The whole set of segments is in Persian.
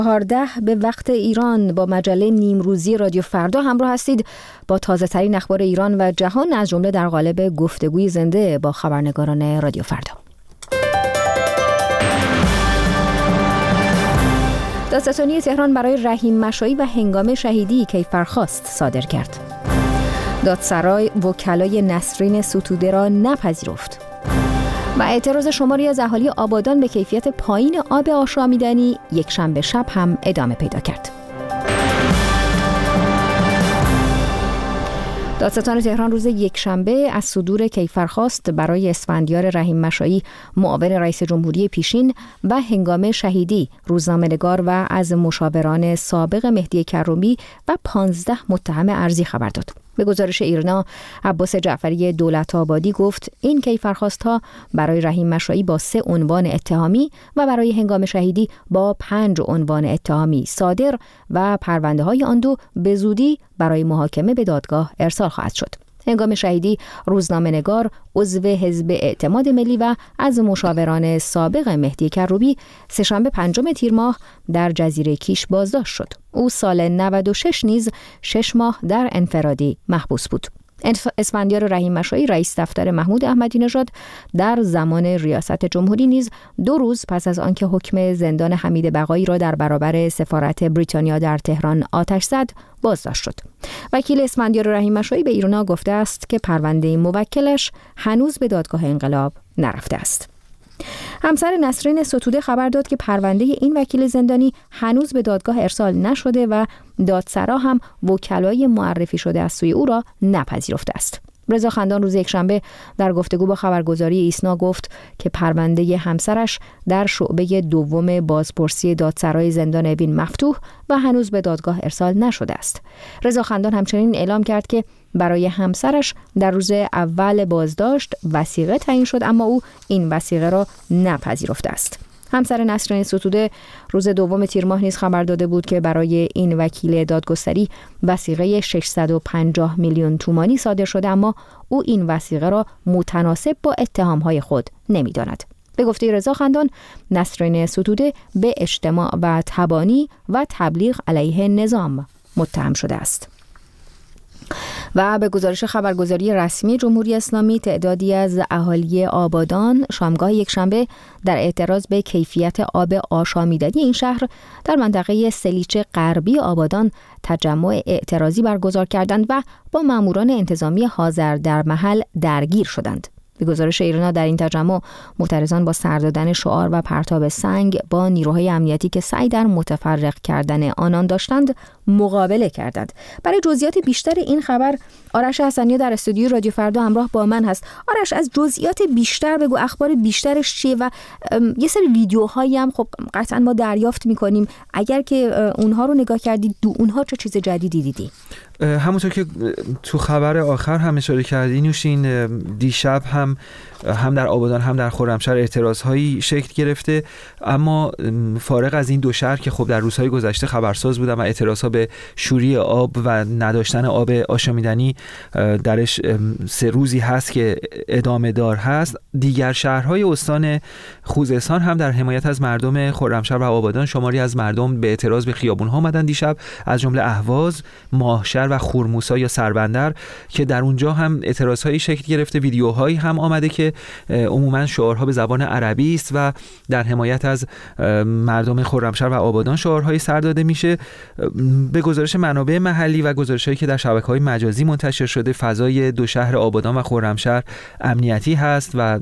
14 به وقت ایران با مجله نیمروزی رادیو فردا همراه هستید با تازه ترین اخبار ایران و جهان، از جمله در قالب گفتگوی زنده با خبرنگاران رادیو فردا. دادستانی تهران برای رحیم مشایی و هنگام شهیدی کیفرخواست صادر کرد. دادسرای وکلای نسرین ستوده را نپذیرفت. و اعتراض شماری از اهالی آبادان به کیفیت پایین آب آشامیدنی یک شنبه شب هم ادامه پیدا کرد. دادستان تهران روز یکشنبه از صدور کیفرخواست برای اسفندیار رحیم مشایی معاون رئیس جمهوری پیشین و هنگام شهیدی روزنامه‌نگار و از مشاوران سابق مهدی کرومی و 15 متهم ارضی خبر داد. به گزارش ایرنا، عباس جعفری دولت‌آبادی گفت این کیفرخواست‌ها برای رحیم مشایی با 3 عنوان اتهامی و برای هنگام شهیدی با 5 عنوان اتهامی صادر و پرونده‌های آن دو به زودی برای محاکمه به دادگاه ارسال خواهد شد. هنگام شهیدی روزنامه‌نگار عضو حزب اعتماد ملی و از مشاوران سابق مهدی کروبی سه‌شنبه 5 تیر ماه در جزیره کیش بازداشت شد. او سال 96 نیز 6 ماه در انفرادی محبوس بود. اسفندیار رحیم مشایی رئیس دفتر محمود احمدی نژاد در زمان ریاست جمهوری نیز 2 روز پس از آنکه حکم زندان حمید بقایی را در برابر سفارت بریتانیا در تهران آتش زد بازداشت شد. وکیل اسفندیار رحیم مشایی به ایرنا گفته است که پرونده موکلش هنوز به دادگاه انقلاب نرفته است. همسر نسرین ستوده خبر داد که پرونده این وکیل زندانی هنوز به دادگاه ارسال نشده و دادسرا هم وکلای معرفی شده از سوی او را نپذیرفته است. رضا خندان روز یکشنبه در گفتگو با خبرگزاری ایسنا گفت که پرونده همسرش در شعبه دوم بازپرسی دادسرای زندان اوین مفتوح و هنوز به دادگاه ارسال نشده است. رضا خندان همچنین اعلام کرد که برای همسرش در روز اول بازداشت وثیقه تعیین شد، اما او این وثیقه را نپذیرفته است. همسر نسرین ستوده روز 2 تیر ماه نیز خبر داده بود که برای این وکیل دادگستری وثیقه 650 میلیون تومانی صادر شده، اما او این وثیقه را متناسب با اتهامهای خود نمی‌داند. به گفته رضا خندان، نسرین ستوده به اجتماع و تبانی و تبلیغ علیه نظام متهم شده است. و به گزارش خبرگزاری رسمی جمهوری اسلامی، تعدادی از اهالی آبادان شامگاه یکشنبه در اعتراض به کیفیت آب آشامیدنی این شهر در منطقه سلیچ غربی آبادان تجمع اعتراضی برگزار کردند و با ماموران انتظامی حاضر در محل درگیر شدند. به گزارش ایرنا در این تجمع معترضان با سر دادن شعار و پرتاب سنگ با نیروهای امنیتی که سعی در متفرق کردن آنان داشتند مقابله کردند. برای جزئیات بیشتر این خبر آرش حسنی در استودیوی رادیو فردا همراه با من هست. آرش، از جزئیات بیشتر بگو، اخبار بیشترش چیه و یه سری ویدیوهایی هم خب قطعا ما دریافت می‌کنیم، اگر که اونها رو نگاه کردید اونها چه چیز جدیدی دیدی؟ همونطور که تو خبر آخر هم اشاره کردی نوشین، دیشب هم در آبادان هم در خرمشهر اعتراضهایی شکل گرفته، اما فارغ از این 2 شهر که خب در روزهای گذشته خبرساز بودن و اعتراضها به شوری آب و نداشتن آب آشامیدنی درش 3 روزی هست که ادامه دار هست، دیگر شهرهای استان خوزستان هم در حمایت از مردم خرمشهر و آبادان شماری از مردم به اعتراض به خیابون‌ها آمدن دیشب، از جمله اهواز، ماهشهر و خورموسا یا سربندر که در اونجا هم اعتراضهایی شکل گرفته. ویدیوهایی هم آمده که عموما شعارها به زبان عربی است و در حمایت از مردم خرمشهر و آبادان شعارهایی سر داده میشه. به گزارش منابع محلی و گزارشهایی که در شبکه‌های مجازی منتشر شده، فضای 2 شهر آبادان و خرمشهر امنیتی هست و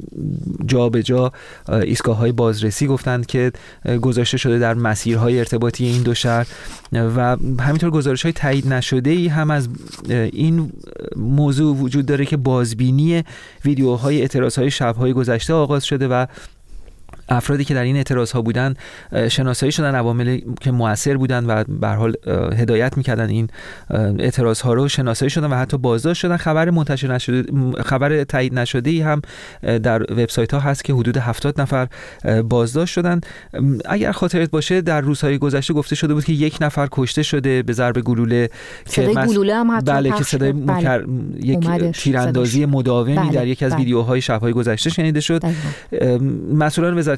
جا به جا ایستگاه‌های بازرسی گفتند که گذاشته شده در مسیرهای ارتباطی این 2 شهر و همینطور گزارش‌های تایید نشده‌ای هم از این موضوع وجود داره که بازبینی ویدیوهای اعتراضهای شب‌های گذشته آغاز شده و افرادی که در این اعتراض‌ها بودن شناسایی شدن، عواملی که مؤثر بودن و به هر حال هدایت می‌کردن این اعتراض‌ها رو شناسایی شدن و حتی بازداشت شدن. خبر منتشر نشده، خبر تایید نشده‌ای هم در وبسایت‌ها هست که حدود 70 نفر بازداشت شدن. اگر خاطرت باشه در روزهای گذشته گفته شده بود که 1 نفر کشته شده به ضرب گلوله که گلوله هم حتی بله که صدای یک تیراندازی مداومی در یکی از ویدیوهای شب‌های گذشته شنیده شد. مسئولان وزارت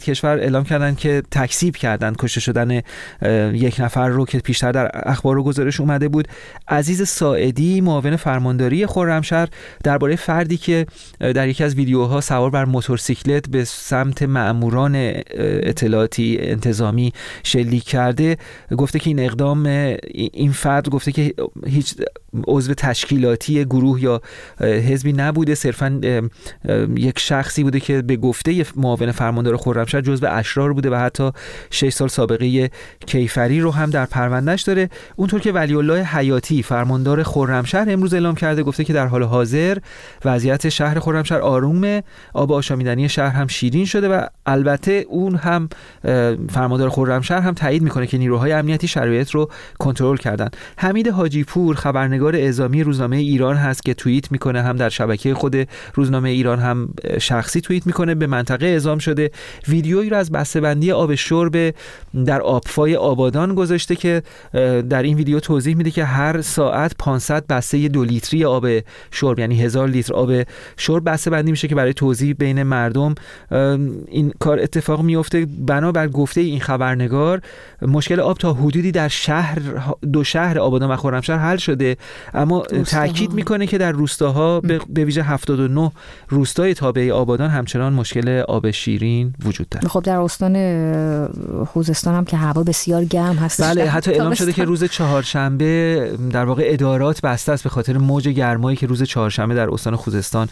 صد کشور اعلام کردن که تکذیب کردن کشته شدن یک نفر رو که پیشتر در اخبار و گزارش اومده بود. عزیز ساعدی، معاون فرمانداری خرمشهر، درباره فردی که در یکی از ویدیوها سوار بر موتورسیکلت به سمت مأموران اطلاعاتی انتظامی شلیک کرده گفته که این اقدام، این فرد گفته که هیچ عضو تشکیلاتی گروه یا حزبی نبوده، صرفاً یک شخصی بوده که به گفته معاون فرماندار خرمشهر جزو اشرار بوده و حتی 6 سال سابقه کیفری رو هم در پروندهش داره. اونطور که ولی الله حیاتی فرماندار خرمشهر امروز اعلام کرده، گفته که در حال حاضر وضعیت شهر خرمشهر آرومه، آب آشامیدنی شهر هم شیرین شده و البته اون هم فرماندار خرمشهر هم تایید میکنه که نیروهای امنیتی شرایط رو کنترل کردن. حمید حاجی پور خبرنگار اعزامی روزنامه ایران هست که توییت میکنه، هم در شبکه خود روزنامه ایران هم شخصی توییت میکنه. به منطقه اعزام شده، ویدیویی رو از بسته‌بندی آب شرب در آبفای آبادان گذاشته که در این ویدیو توضیح میده که هر ساعت 500 بسته 2 لیتری آب شرب، یعنی 1000 لیتر آب شرب بسته‌بندی میشه که برای توزیع بین مردم این کار اتفاق میفته. بنابر گفته این خبرنگار، مشکل آب تا حدودی در دو شهر آبادان و خرمشهر حل شده، اما تاکید میکنه که در روستاها به ویژه 79 روستای تابع آبادان همچنان مشکل آب شیرین وجود داره. خب در استان خوزستان هم که هوا بسیار گرم هست. بله، حتی اعلام شده که روز چهارشنبه در واقع ادارات بسته است به خاطر موج گرمایی که روز چهارشنبه در استان خوزستان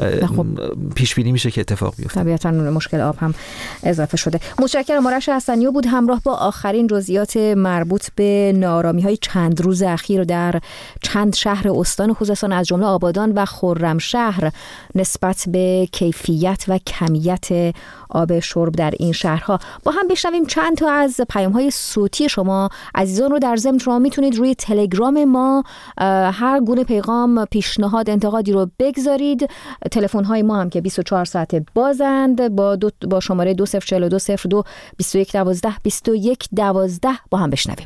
پیش بینی میشه که اتفاق بیفته. طبیعتاً مشکل آب هم اضافه شده. متشکرم. آرش حسنیو بود همراه با آخرین جزئیات مربوط به ناآرامی‌های چند روز اخیر در چند شهر استان خوزستان از جمله آبادان و خرمشهر نسبت به کیفیت و کمیت آب شرب در این شهرها. با هم بشنویم چند تا از پیام‌های صوتی شما عزیزان رو. در ضمن شما میتونید روی تلگرام ما هر گونه پیغام، پیشنهاد، انتقادی رو بگذارید. تلفن‌های ما هم که 24 ساعته بازند با شماره 204202 2112 2112. با هم بشنویم.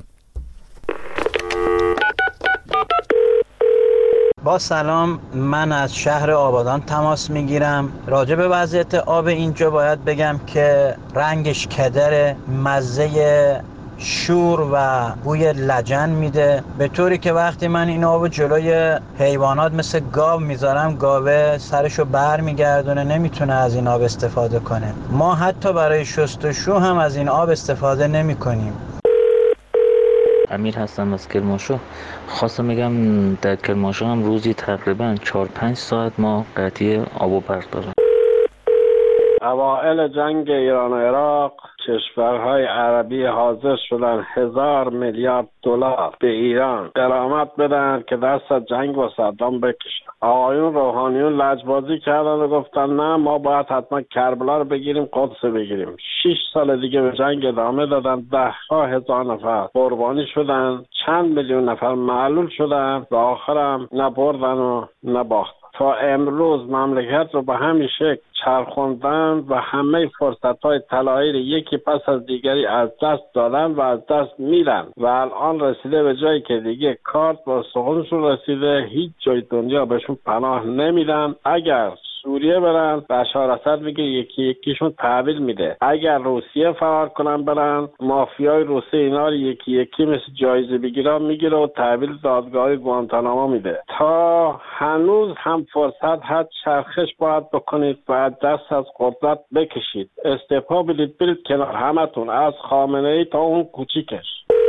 با سلام، من از شهر آبادان تماس میگیرم. راجع به وضعیت آب اینجا باید بگم که رنگش کدره، مزه شور و بوی لجن میده، به طوری که وقتی من این آب جلوی حیوانات مثل گاو میذارم، گاوه سرشو بر میگردونه، نمیتونه از این آب استفاده کنه. ما حتی برای شستشو هم از این آب استفاده نمی کنیم. امیر هستم از کرمانشاه. خواستم بگم در کرمانشاه هم روزی تقریبا 4-5 ساعت ما قطعی آب و برق داریم. اوائل جنگ ایران و عراق کشورهای عربی حاضر شدن 1000 میلیارد دلار به ایران غرامت بدن که دست از جنگ با صدام بکشن. آقایون روحانیون لجبازی کردن و گفتن نه، ما باید حتما کربلا رو بگیریم، قدس بگیریم. 6 سال دیگه به جنگ ادامه دادن، 10,000 نفر قربانی شدن، چند میلیون نفر معلول شدن و آخرم نه بردن و نه باختن. تا امروز مملکت رو به همین شکل چرخوندن و همه فرصت‌های طلایی رو یکی پس از دیگری از دست دادن و از دست میدن و الان رسیده به جایی که دیگه کارت با سخونشون رسیده، هیچ جای دنیا بهشون پناه نمیدن. اگر سوریه برن، بشار اسد میگه یکی یکیشون تحویل میده. اگر روسیه فرار کنن برن، مافیای روسی اینا رو یکی یکی مثل جایزه بگیرن میگیره و تحویل دادگاه گوانتانامو میده. تا هنوز هم فرصت هست، چرخش باید بکنید و دست از قدرت بکشید. استعفا بدید، برید کنار همتون، از خامنه ای تا اون کوچیکش.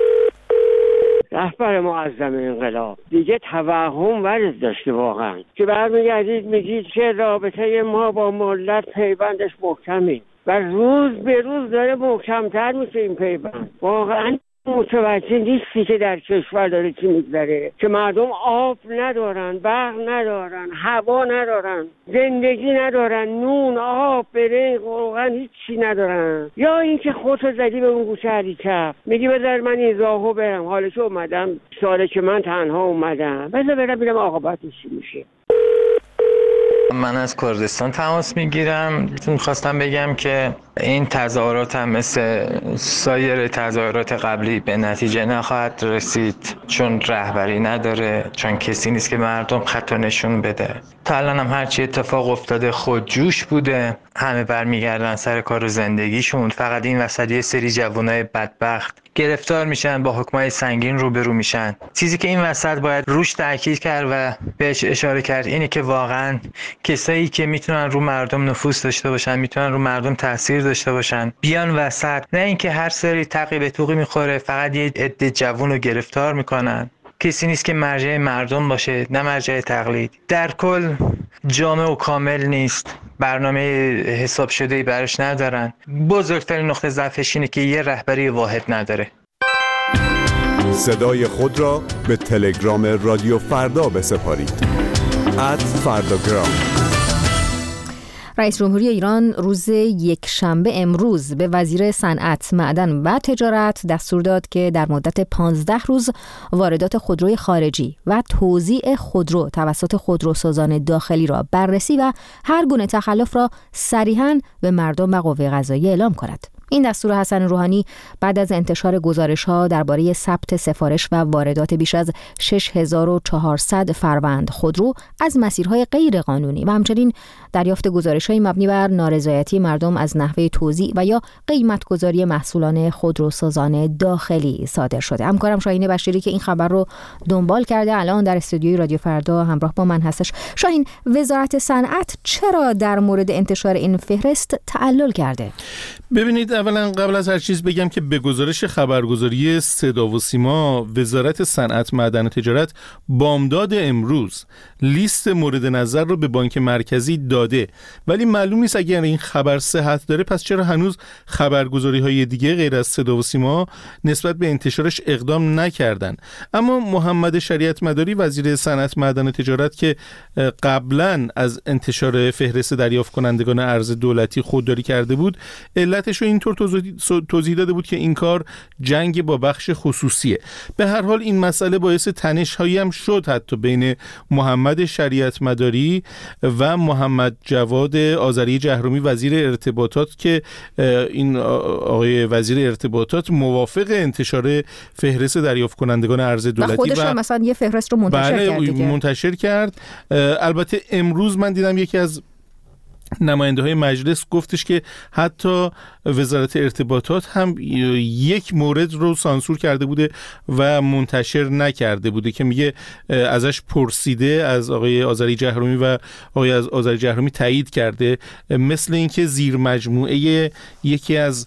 رهبر معظم انقلاب دیگه توهم ورز داشته واقعا که برمیگردید میگید که رابطه ما با ملت پیوندش محکمه و روز به روز داره محکمتر میشه این پیوند. واقعا متوجه نیستی که در کشور داره چی میگذره، که مردم آب ندارن، برق ندارن، هوا ندارن، زندگی ندارن، نون، آب، برنج، روغن، هیچی ندارن. یا اینکه خودتو زدی به اون گوشه هریکف، میگی بذار من این راهو برم، حالا که اومدم ساله که من تنها اومدم، بذار برم ببینم عاقبتش چی میشه. من از کردستان تماس میگیرم. میخواستم بگم که این تظاهرات هم مثل سایر تظاهرات قبلی به نتیجه نخواهد رسید، چون رهبری نداره، چون کسی نیست که مردم خط نشون بده. تا الان هم هرچی اتفاق افتاده خودجوش بوده، همه برمیگردن سر کار و زندگیشون. فقط این وسط یه سری جوانای بدبخت گرفتار میشن، با حکمای سنگین روبرو میشن. چیزی که این وسط باید روش تاکید کرد و بهش اشاره کرد اینه که واقعا کسایی که میتونن رو مردم نفوذ داشته باشن، میتونن رو مردم تاثیر داشته باشن، بیان وسط. نه اینکه هر سری تقی به توقی میخوره فقط یه عده جوون رو گرفتار میکنن. کسی نیست که مرجع مردم باشه، نه مرجع تقلید. در کل جامع و کامل نیست، برنامه حساب شده‌ای براش ندارن. بزرگترین نقطه ضعفش اینه که یه رهبری واحد نداره. صدای خود را به تلگرام رادیو فردا بسپارید. @فرداگرام. رئیس جمهوری ایران روز یکشنبه امروز به وزیر صنعت، معدن و تجارت دستور داد که در مدت 15 روز واردات خودروی خارجی و توزیع خودرو توسط خودروسازان داخلی را بررسی و هر گونه تخلف را صریحاً به مردم و قوه قضاییه اعلام کند. این دستور حسن روحانی بعد از انتشار گزارش‌ها درباره ثبت سفارش و واردات بیش از 6400 فروند خودرو از مسیرهای غیر قانونی و همچنین دریافت گزارش‌های مبنی بر نارضایتی مردم از نحوه توزیع و یا قیمت‌گذاری محصولان خودروسازان داخلی صادر شده. همکارم شاهین بشیری که این خبر رو دنبال کرده الان در استودیوی رادیو فردا همراه با من هستش. شاهین، وزارت صنعت چرا در مورد انتشار این فهرست تعلل کرده؟ ببینید، اولا قبل از هر چیز بگم که به گزارش خبرگزاری صدا و سیما، وزارت صنعت، معدن و تجارت بامداد امروز لیست مورد نظر رو به بانک مرکزی داده، ولی معلوم نیست اگر این خبر صحت داره پس چرا هنوز خبرگزاری‌های دیگه غیر از صدا و سیما نسبت به انتشارش اقدام نکردن. اما محمد شریعت مداری، وزیر صنعت، معدن و تجارت، که قبلا از انتشار فهرست دریافت کنندگان ارز دولتی خودداری کرده بود، علتش رو اینطور توضیح داده بود که این کار جنگ با بخش خصوصیه. به هر حال این مسئله باعث تنش‌هایی هم شد حتی بین محمد شریعت مداری و محمد جواد آذری جهرومی، وزیر ارتباطات، که این آقای وزیر ارتباطات موافق انتشار فهرست دریافت کنندگان ارز دولتی و خودش هم مثلا یه فهرست رو منتشر کرد. البته امروز من دیدم یکی از نماینده های مجلس گفتش که حتی وزارت ارتباطات هم یک مورد رو سانسور کرده بوده و منتشر نکرده بوده که میگه ازش پرسیده، از آقای آذری جهرومی و آقای آذری جهرومی تایید کرده، مثل اینکه زیر مجموعه یکی از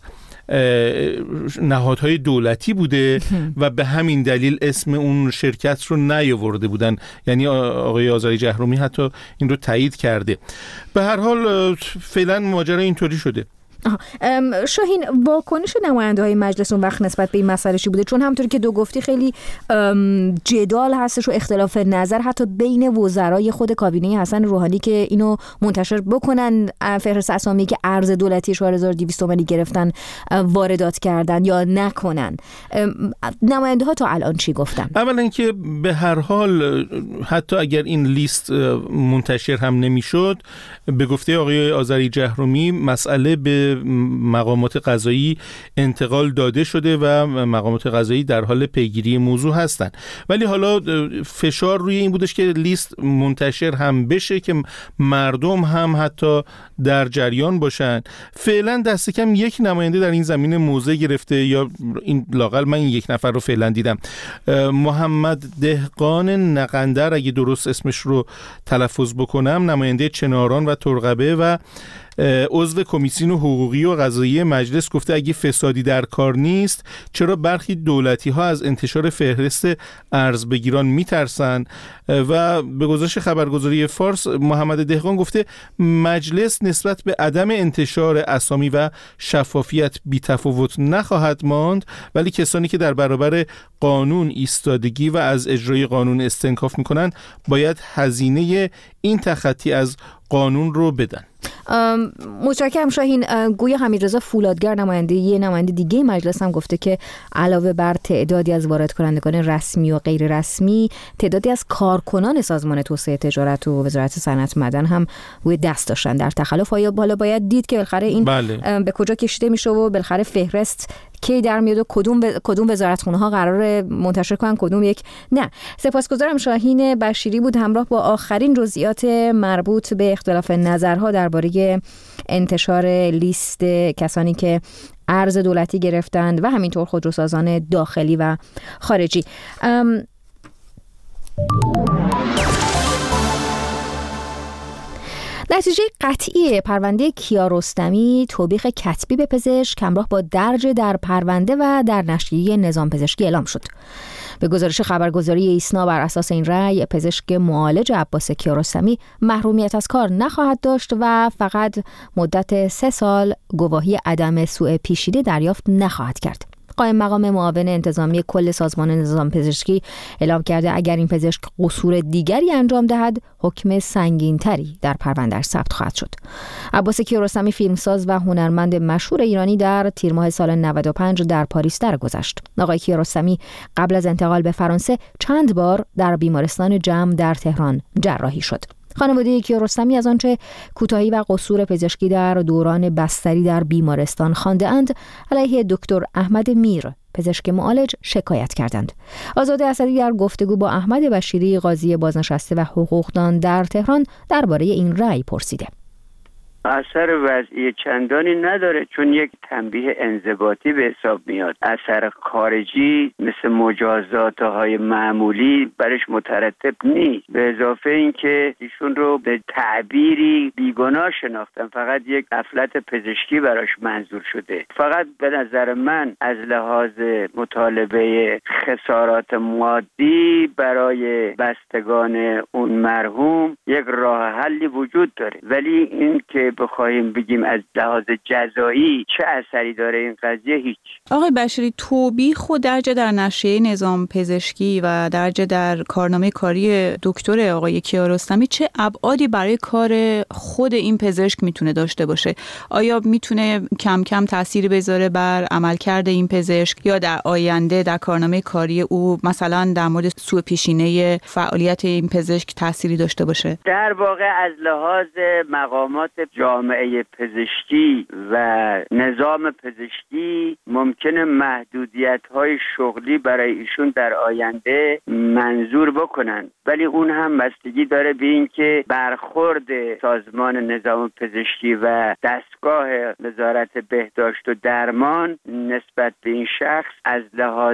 نهادهای دولتی بوده و به همین دلیل اسم اون شرکت رو نیاورده بودن. یعنی آقای آذری جهرومی حتی این رو تایید کرده. به هر حال فعلا ماجرا اینطوری شده. شاهین، واکنش نماینده‌های مجلس اون وقت نسبت به این مسئله چی بوده؟ چون همونطوری که دو گفتی خیلی جدال هستش و اختلاف نظر حتی بین وزرای خود کابینه حسن روحانی که اینو منتشر بکنن، فهرست اسامی که ارز دولتی 4200 تومانی گرفتن واردات کردن یا نکنن. نماینده‌ها تا الان چی گفتن؟ اولا که به هر حال حتی اگر این لیست منتشر هم نمیشد، به گفته آقای آذری جهرومی مسئله به مقامات قضایی انتقال داده شده و مقامات قضایی در حال پیگیری موضوع هستند. ولی حالا فشار روی این بودش که لیست منتشر هم بشه که مردم هم حتی در جریان باشن. فعلا دست کم یک نماینده در این زمینه موضع گرفته، یا این لااقل من این یک نفر رو فعلا دیدم، محمد دهقان نقندر، اگه درست اسمش رو تلفظ بکنم، نماینده چناران و ترقبه و عضو کمیسیون حقوقی و قضایی مجلس، گفته اگه فسادی در کار نیست چرا برخی دولتی ها از انتشار فهرست ارزبگیران میترسن. و به گزارش خبرگزاری فارس، محمد دهقان گفته مجلس نسبت به عدم انتشار اسامی و شفافیت بی‌تفاوت نخواهد ماند، ولی کسانی که در برابر قانون ایستادگی و از اجرای قانون استنکاف میکنن باید هزینه این تخطی از قانون رو بدن. متشکرم شاهین. گویا حمیدرضا فولادگر نماینده دیگه مجلس هم گفته که علاوه بر تعدادی از وارد کنندگان رسمی و غیر رسمی، تعدادی از کارکنان سازمان توسعه تجارت و وزارت صنعت معدن هم روی دست داشتن در تخلف. آیا بالا باید دید که بالاخره این به کجا کشیده میشه و بالاخره فهرست کی در میاد و کدوم وزارتخونه ها قرار منتشر کنن کدوم یک نه. سپاسگزارم. شاهین بشیری بود همراه با آخرین جزئیات مربوط به اختلاف نظرها درباره انتشار لیست کسانی که ارز دولتی گرفتند و همینطور خودروسازان داخلی و خارجی. نتیجه قطعی پرونده کیارستمی توبیخ کتبی به پزشک همراه با درج در پرونده و در نشریه نظام پزشکی اعلام شد. به گزارش خبرگزاری ایسنا بر اساس این رأی، پزشک معالج عباس کیارستمی محرومیت از کار نخواهد داشت و فقط مدت 3 سال گواهی عدم سوء پیشینی دریافت نخواهد کرد. قائم مقام معاون انتظامی کل سازمان نظام پزشکی اعلام کرده اگر این پزشک قصور دیگری انجام دهد حکم سنگین‌تری در پرونده‌اش ثبت خواهد شد. عباس کیارستمی فیلمساز و هنرمند مشهور ایرانی در تیر ماه سال 95 در پاریس درگذشت. آقای کیارستمی قبل از انتقال به فرانسه چند بار در بیمارستان جم در تهران جراحی شد. خانواده کیارستمی از آنچه کوتاهی و قصور پزشکی در دوران بستری در بیمارستان خوانده‌اند علیه دکتر احمد میر پزشک معالج شکایت کردند. آزاده اسدی در گفتگو با احمد بشیری قاضی بازنشسته و حقوقدان در تهران درباره این رأی پرسیده. اثر وضعی چندانی نداره چون یک تنبیه انضباطی به حساب میاد. اثر خارجی مثل مجازات های معمولی برش مترتب نیست. به اضافه اینکه ایشون رو به تعبیری بیگناه شناختن، فقط یک غفلت پزشکی براش منظور شده. فقط به نظر من از لحاظ مطالبه خسارات مادی برای بستگان اون مرحوم یک راه حلی وجود داره، ولی این که بخوایم بگیم از لحاظ جزایی چه اثری داره این قضیه هیچ. آقای بشیری، توبیخ و درج در نشریه نظام پزشکی و درج در کارنامه کاری دکتر آقای کیارستمی چه ابعادی برای کار خود این پزشک میتونه داشته باشه؟ آیا میتونه کم کم تأثیری بذاره بر عملکرد این پزشک یا در آینده در کارنامه کاری او مثلا در مورد سوء پیشینه فعالیت این پزشک تأثیری داشته باشه؟ در واقع از لحاظ مقامات جامعه پزشکی و نظام پزشکی ممکنه محدودیت‌های شغلی برای ایشون در آینده منظور بکنن، ولی اون هم بستگی داره به این که برخورد سازمان نظام پزشکی و دستگاه وزارت بهداشت و درمان نسبت به این شخص از لحاظ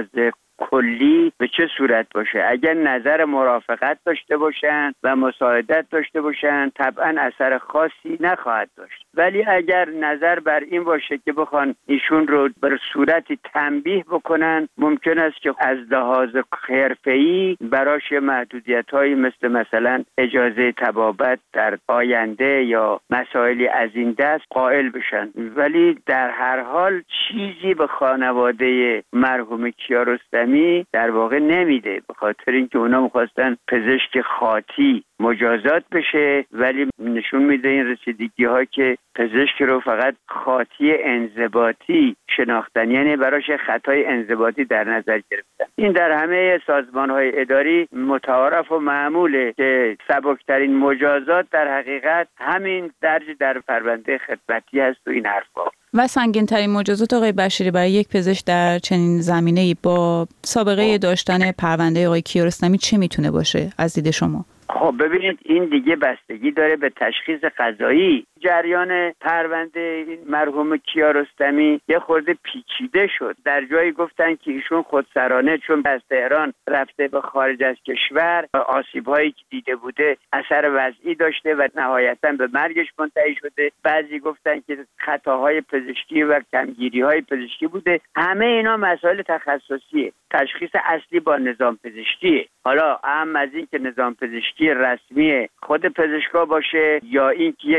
کلی به چه صورت باشه. اگر نظر مرافقت داشته باشن و مساعدت داشته باشن طبعا اثر خاصی نخواهد داشت، ولی اگر نظر بر این باشه که بخوان ایشون رو بر صورتی تنبیه بکنن، ممکن است که از لحاظ حرفه‌ای براش محدودیت‌هایی مثلا اجازه طبابت در آینده یا مسائلی از این دست قائل بشن. ولی در هر حال چیزی به خانواده مرحوم کیارستمی در واقع نمیده، به خاطر اینکه اونا میخواستن پزشک خاطی مجازات بشه، ولی نشون میده این رسیدگی ها که پزشک رو فقط خاطی انضباطی شناختن، یعنی براش خطای انضباطی در نظر گرفتن. این در همه سازمان های اداری متعارف و معموله که سبکترین مجازات در حقیقت همین درج در پرونده خدمتی هست و این حرفا. و سنگین‌ترین مجازات آقای بشیری برای یک پزشک در چنین زمینه‌ای با سابقه داشتن پرونده آقای کیارستمی چه میتونه باشه از دید شما؟ خب ببینید، این دیگه بستگی داره به تشخیص قضایی. جریان پرونده مرحوم کیارستمی یه خورده پیچیده شد. در جایی گفتن که ایشون خودسرانه چون از تهران رفته به خارج از کشور آسیب‌هایی که دیده بوده اثر وضعی داشته و نهایتاً به مرگش منتهی شده. بعضی گفتن که خطاهای پزشکی و کمگیری‌های پزشکی بوده. همه اینا مسائل تخصصیه. تشخیص اصلی با نظام پزشکیه. حالا اهم از این که نظام پزشکی رسمی خود پزشکا باشه یا این که یک هیئت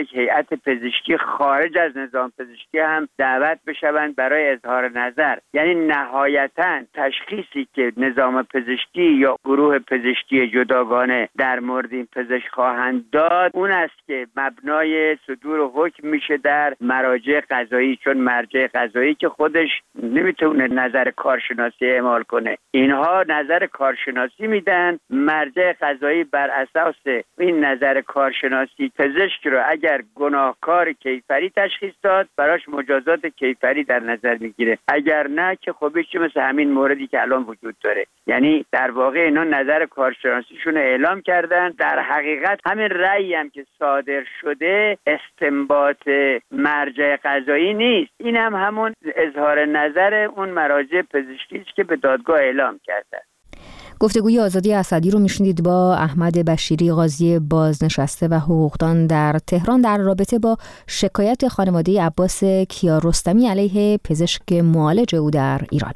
مقامات پزشکی خارج از نظام پزشکی هم دعوت بشوند برای اظهار نظر. یعنی نهایتاً تشخیصی که نظام پزشکی یا گروه پزشکی جداگانه در مورد این پزشک خواهند داد اون است که مبنای صدور حکم میشه در مراجع قضایی، چون مرجع قضایی که خودش نمیتونه نظر کارشناسی اعمال کنه، اینها نظر کارشناسی میدن. مرجع قضایی بر اساس این نظر کارشناسی پزشک رو اگر گناهکار کیفری تشخیص داد براش مجازات کیفری در نظر میگیره، اگر نه که خب چه مثل همین موردی که الان وجود داره. یعنی در واقع اینا نظر کارشناسیشون رو اعلام کردن. در حقیقت همین رأیی هم که صادر شده استنباط مرجع قضایی نیست، این هم همون اظهار نظر اون مراجع پزشکی است که به دادگاه اعلام کردن. گفتگوی آزادی اسدی رو میشنیدید با احمد بشیری، قاضی بازنشسته و حقوقدان در تهران، در رابطه با شکایت خانواده عباس کیارستمی علیه پزشک معالج او در ایران.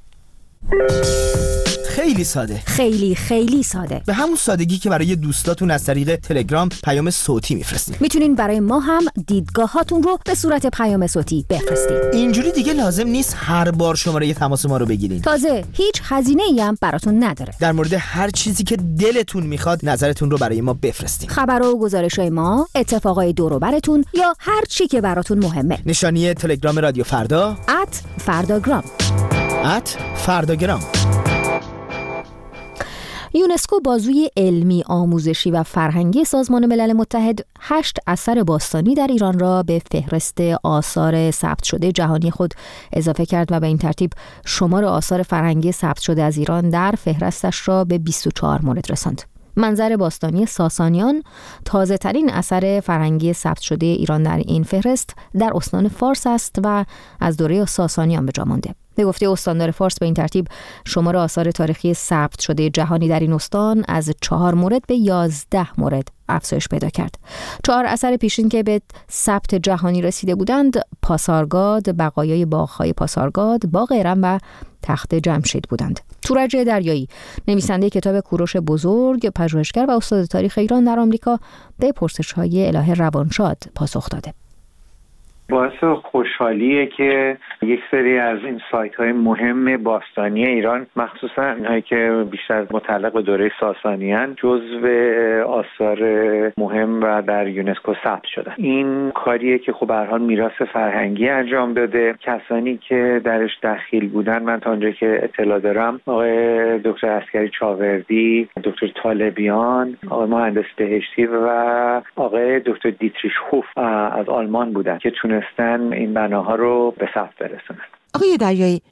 خیلی ساده، خیلی ساده، به همون سادگی که برای دوستاتون از طریق تلگرام پیام صوتی میفرستین. میتونین برای ما هم دیدگاهاتون رو به صورت پیام صوتی بفرستین. اینجوری دیگه لازم نیست هر بار شماره تماس ما رو بگیرین. تازه هیچ هزینه‌ای هم براتون نداره. در مورد هر چیزی که دلتون میخواد نظرتون رو برای ما بفرستین. خبر و گزارش‌های ما، اتفاقای دور و براتون یا هر چی که براتون مهمه. نشانی تلگرام رادیو فردا @فرداگرام. فرداگرام. یونسکو بازوی علمی، آموزشی و فرهنگی سازمان ملل متحد 8 اثر باستانی در ایران را به فهرست آثار ثبت شده جهانی خود اضافه کرد و به این ترتیب شمار آثار فرهنگی ثبت شده از ایران در فهرستش را به 24 مورد رساند. منظر باستانی ساسانیان، تازه ترین اثر فرهنگی ثبت شده ایران در این فهرست، در استان فارس است و از دوره ساسانیان به جا مانده. به گفته استاندار فارس به این ترتیب شمار آثار تاریخی ثبت شده جهانی در این استان از 4 مورد به 11 مورد افزایش پیدا کرد. 4 اثر پیشین که به ثبت جهانی رسیده بودند پاسارگاد، بقایای باغ‌های پاسارگاد، باغ ارم و تخت جمشید بودند. تورج دریایی، نویسنده کتاب کوروش بزرگ، پژوهشگر و استاد تاریخ ایران در آمریکا، به پرسش‌های الهه روانشاد پاسخ داده. باعث خوشحالیه که یک سری از این سایت‌های مهم باستانی ایران، مخصوصا اینهایی که بیشتر متعلق به دوره ساسانیان، جزو آثار مهم و در یونسکو ثبت شدن. این کاریه که خب به هر حال میراث فرهنگی انجام داده. کسانی که درش دخیل بودن، من تا اونجایی که اطلاع دارم، آقای دکتر عسکری چاوردی، دکتر طالبیان، آقای مهندس بهشتی و آقای دکتر دیتریش هوف از آلمان بودن که این بناها رو به ثبت برسونن. آقای دریایی،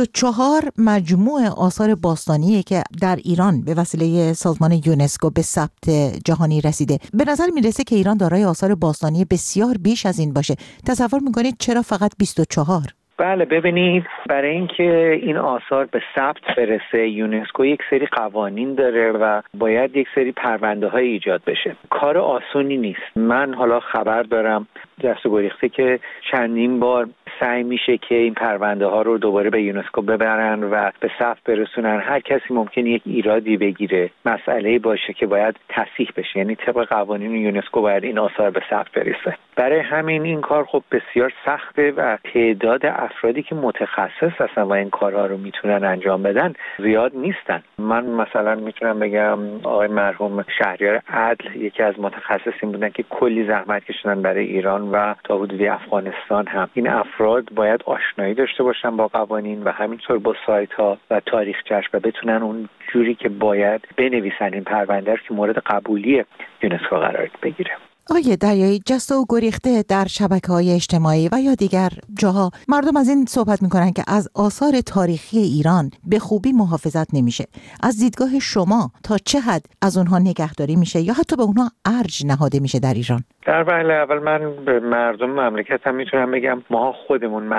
24 مجموعه آثار باستانیه که در ایران به وسیله سازمان یونسکو به ثبت جهانی رسیده. به نظر میرسه که ایران دارای آثار باستانی بسیار بیش از این باشه. تصور میکنید چرا فقط 24؟ بله، ببینید، برای اینکه این آثار به ثبت برسه یونسکو یک سری قوانین داره و باید یک سری پرونده های ایجاد بشه. کار آسونی نیست. من حالا خبر دارم دست و گریخته که چندین بار سعی میشه که این پرونده ها رو دوباره به یونسکو ببرن و به ثبت برسونن. هر کسی ممکنه یک ایرادی بگیره، مسئله باشه که باید تصحیح بشه، یعنی طبق قوانین یونسکو باید این آثار به ثبت برسه. برای همین این کار خب بسیار سخته و تعداد افرادی که متخصص هستن و این کارها رو میتونن انجام بدن زیاد نیستن. من مثلا میتونم بگم آقای مرحوم شهریار عدل یکی از متخصصین بودن که کلی زحمت کشیدن برای ایران و تا حدود افغانستان هم. این افراد باید آشنایی داشته باشن با قوانین و همینطور با سایت ها و تاریخچه‌اش و بتونن اون جوری که باید بنویسن این پرونده رو که مورد قبولی یونسکو قرار بگیره. آقای دریایی، جسته و گریخته در شبکه‌های اجتماعی و یا دیگر جاها مردم از این صحبت می‌کنن که از آثار تاریخی ایران به خوبی محافظت نمیشه. از دیدگاه شما تا چه حد از اونها نگهداری میشه یا حتی به اونها ارج نهاده میشه در ایران؟ در وهله اول من به مردم مملکت هم میتونم بگم ما خودمون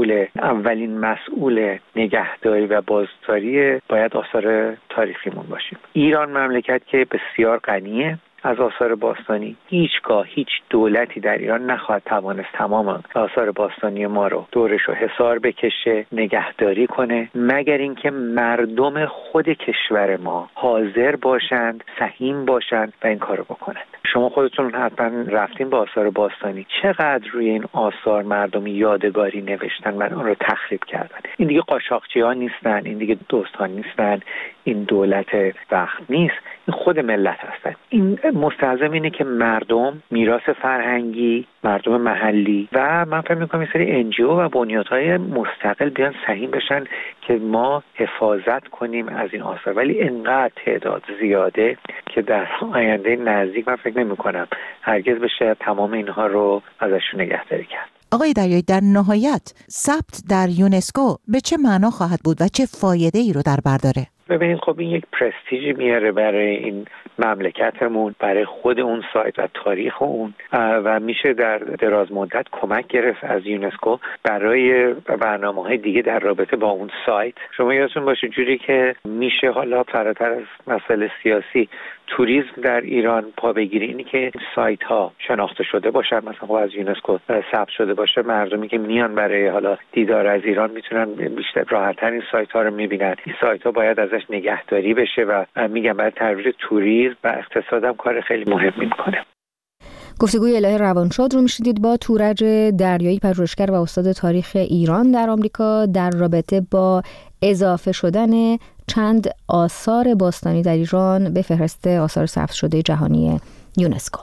اولین مسئول نگهداری و بازداری باید آثار تاریخیمون باشیم. ایران مملکت که بسیار غنیه، از آثار باستانی. هیچگاه هیچ دولتی در ایران نخواهد توانست تمام آثار باستانی ما رو دورش رو حصار بکشه، نگهداری کنه، مگر اینکه مردم خود کشور ما حاضر باشند، سهیم باشند و این کارو بکنند. شما خودتون حتما رفتین به آثار باستانی، چقدر روی این آثار مردم یادگاری نوشتن و اون رو تخریب کردن. این دیگه قاچاقچی‌ها نیستن، این دیگه دوستان نیستن، این دولت وقت نیست، این خود ملت هستن. این مستلزم اینه که مردم، میراث فرهنگی، مردم محلی و من فکر می‌کنم این سری NGO و بنیادهای مستقل بیان سهیم بشن که ما حفاظت کنیم از این آثار. ولی اینقدر تعداد زیاده که در آینده نزدیک من فکر نمی‌کنم هرگز بشه تمام اینها رو ازشون نگهداری کرد. آقای دریایی، در نهایت ثبت در یونسکو به چه معنا خواهد بود و چه فایده ای رو در بر داره؟ ببینید خب این یک پرستیژی میاره برای این مملکتمون، برای خود اون سایت و تاریخ اون و میشه در دراز مدت کمک گرفت از یونسکو برای برنامه‌های دیگه در رابطه با اون سایت. شما یادتون باشه جوری که میشه حالا فراتر از مسئله سیاسی توریسم در ایران پا بگیری، اینی که سایت ها شناخته شده باشن، مثلا خب از یونسکو ثبت شده باشه، مردمی که میان برای حالا دیدار از ایران میتونن بیشتر راحت‌تر این سایت ها رو میبینن. این سایت ها باید ازش نگهداری بشه و میگم برای ترویج توریسم و اقتصاد هم کار خیلی مهمی میکنه. گفتگوی الهه روانشاد رو میشنیدید با تورج دریایی، پژوهشگر و استاد تاریخ ایران در آمریکا، در رابطه با اضافه شدن چند آثار باستانی در ایران به فهرست آثار ثبت شده جهانی یونسکو.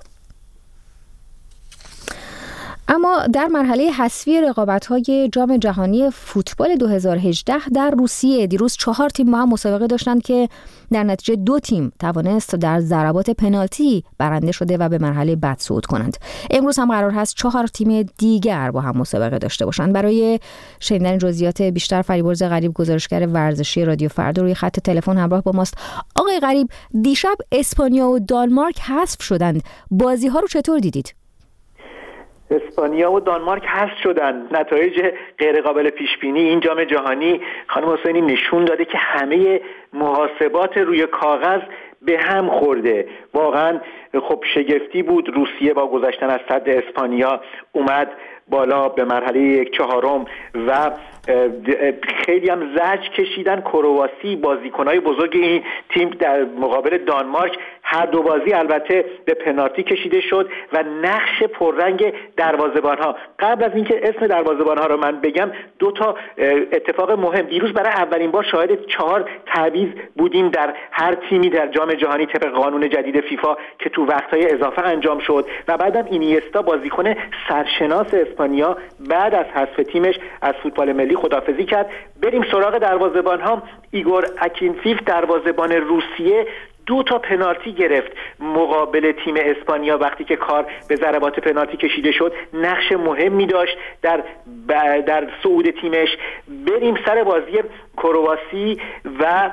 اما در مرحله حذفی رقابت‌های جام جهانی فوتبال 2018 در روسیه دیروز 4 تیم با هم مسابقه داشتند که در نتیجه 2 تیم توانست در ضربات پنالتی برنده شده و به مرحله بعد صعود کنند. امروز هم قرار هست 4 تیم دیگر با هم مسابقه داشته باشند. برای شنیدن جزئیات بیشتر فریبرز غریب، گزارشگر ورزشی رادیو فردا، روی خط تلفن همراه با ماست. آقای غریب، دیشب اسپانیا و دانمارک حذف شدند. بازی‌ها رو چطور دیدید؟ اسپانیا و دانمارک حذف شدن. نتایج غیر قابل پیش بینی این جام جهانی خانم حسینی نشون داده که همه محاسبات روی کاغذ به هم خورده. واقعا خب شگفتی بود. روسیه با گذشتن از صد اسپانیا اومد بالا به مرحله 1/4 و خیلی هم زجر کشیدن کرواسی، بازیکنای بزرگ این تیم در مقابل دانمارک. هر دو بازی البته به پنالتی کشیده شد و نقش پررنگ دروازه‌بان‌ها. قبل از اینکه اسم دروازه‌بان‌ها رو من بگم، 2 تا اتفاق مهم. دیروز برای اولین بار شاهد 4 تعویض بودیم در هر تیمی در جام جهانی طبق قانون جدید فیفا که تو وقت‌های اضافه انجام شد و بعدم اینیستا بازیکن سرشناس اسپانیا بعد از حذف تیمش از فوتبال ملی خداحافظی کرد. بریم سراغ دروازه‌بان‌ها. ایگور اکینفیف دروازه‌بان روسیه 2 تا پنالتی گرفت مقابل تیم اسپانیا. وقتی که کار به ضربات پنالتی کشیده شد نقش مهمی داشت در صعود تیمش. بریم سر بازی کرواسی و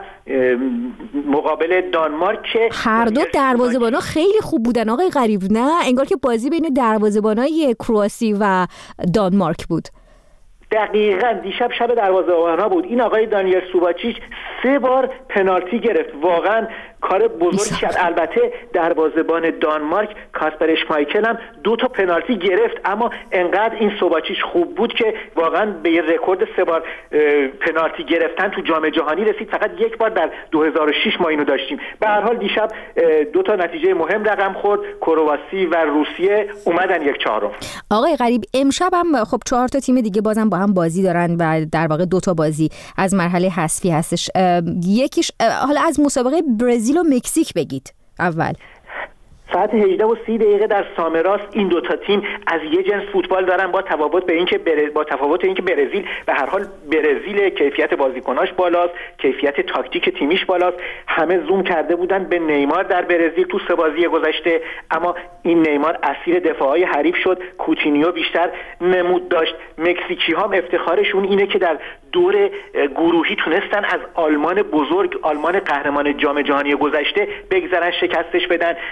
مقابل دانمارک که هر دو دروازه‌بان‌ها خیلی خوب بودن آقای غریب، نه؟ انگار که بازی بین دروازه‌بان‌های کرواسی و دانمارک بود. دقیقاً دیشب شب دروازه‌بان‌ها بود. این آقای دانیل سوباچیچ 3 بار پنالتی گرفت. واقعاً کار بزرگی کرد. البته دروازه‌بان دانمارک کاسپر اشمایکل هم 2 تا پنالتی گرفت، اما انقدر این سوباچیچ خوب بود که واقعاً به یه رکورد 3 بار پنالتی گرفتن تو جام جهانی رسید. فقط 1 بار در 2006 ما اینو داشتیم. به هر حال دیشب 2 تا نتیجه مهم رقم خورد. کرواسی و روسیه اومدن 1/4. آقای غریب، امشب هم خب 4 تا تیم دیگه بازم با هم بازی دارن و در واقع 2 تا بازی از مرحله حذفی هستش. یکیش حالا از مسابقه برزیل و مکزیک بگید اول. ساعت 18:30 در سامراس این 2 تا تیم از یه جنس فوتبال دارن، با تفاوت اینکه برزیل به هر حال برزیل کیفیت بازیکناش بالاست، کیفیت تاکتیک تیمیش بالاست. همه زوم کرده بودن به نیمار در برزیل تو 3 بازی گذشته، اما این نیمار اسیر دفاعهای حریف شد. کوتینیو بیشتر نمود داشت. مکزیکی ها افتخارشون اینه که در دور گروهی تونستن از آلمان بزرگ، آلمان قهرمان جام جهانی گذشته بگذرن، شکستش بدن. چیچاریتو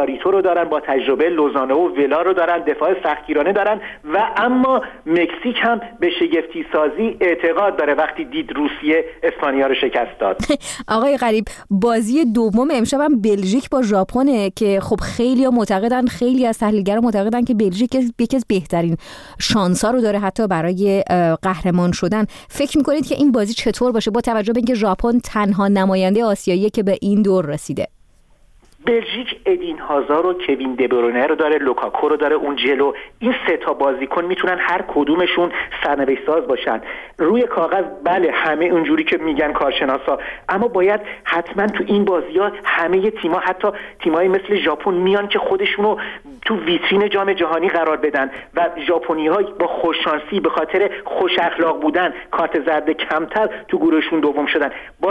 چیکاریتو رو دارن با تجربه، لوزانو و ولا رو دارن، دفاع سختگیرانه دارن و اما مکزیک هم به شگفتی سازی اعتقاد داره وقتی دید روسیه اسپانیا رو شکست داد. آقای غریب، بازی دوم امشب هم بلژیک با ژاپن که خب خیلی‌ها معتقدن، خیلی از تحلیلگران معتقدن که بلژیک یکی از بهترین شانس‌ها رو داره حتی برای قهرمان شدن. فکر می‌کنید که این بازی چطور باشه با توجه به اینکه ژاپن تنها نماینده آسیایی که به این دور رسیده؟ بلژیک ادین هازار و کوین دبرونه رو داره، لوکاکو رو داره اون جلو. این سه تا بازیکن میتونن هر کدومشون سرنوشت ساز باشن. روی کاغذ بله همه اونجوری که میگن کارشناسا، اما باید حتما تو این بازی‌ها همه تیم‌ها، حتی تیم‌های مثل ژاپن میان که خودشونو تو ویترین جام جهانی قرار بدن و ژاپنی‌ها با خوششانسی به خاطر خوش اخلاق بودن، کارت زرد کمتر تو گروهشون دوم شدن.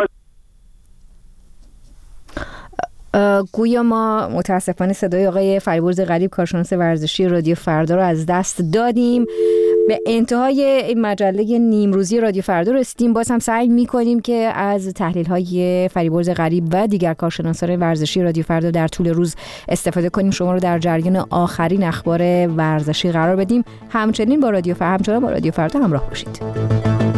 گویا ما متاسفانه صدای آقای فریبرز غریب کارشناس ورزشی رادیو فردا رو از دست دادیم. به انتهای این مجله نیمروزی رادیو فردا رسیدیم. باز هم سعی می‌کنیم که از تحلیل‌های فریبرز غریب و دیگر کارشناسان ورزشی رادیو فردا در طول روز استفاده کنیم، شما رو در جریان آخرین اخبار ورزشی قرار بدیم. همچنین با رادیو فردا همراه باشید.